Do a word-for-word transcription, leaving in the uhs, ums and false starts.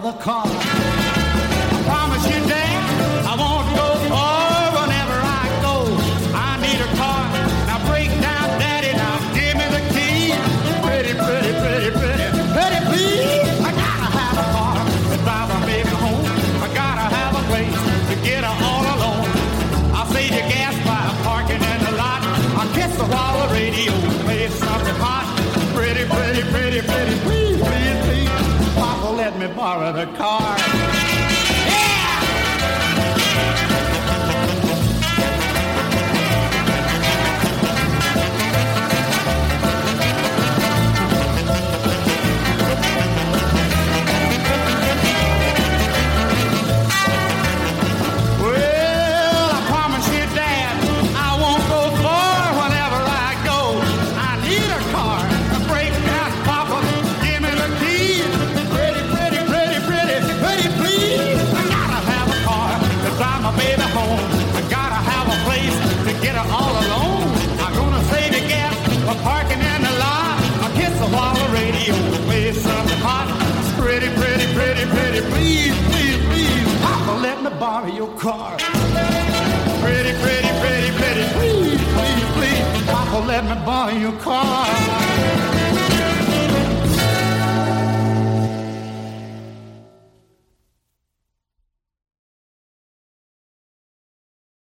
the car. I promise you, Dad, I won't go far whenever I go. I need a car. Now break down, Daddy, now give me the key. Pretty, pretty, pretty, pretty, pretty, please. I gotta have a car to drive my baby home. I gotta have a place to get her all alone. I'll save you gas by parking in the lot. I'll kiss her while the radio plays something hot. Pretty, pretty, pretty, pretty, please, please, please. Papa, let me borrow the car. Parking in the lot, I kiss her while the radio plays something hot. Pretty, pretty, pretty, pretty, please, please, please, Papa, let me borrow your car. Pretty, pretty, pretty, pretty, please, please, please, Papa, let me borrow your car.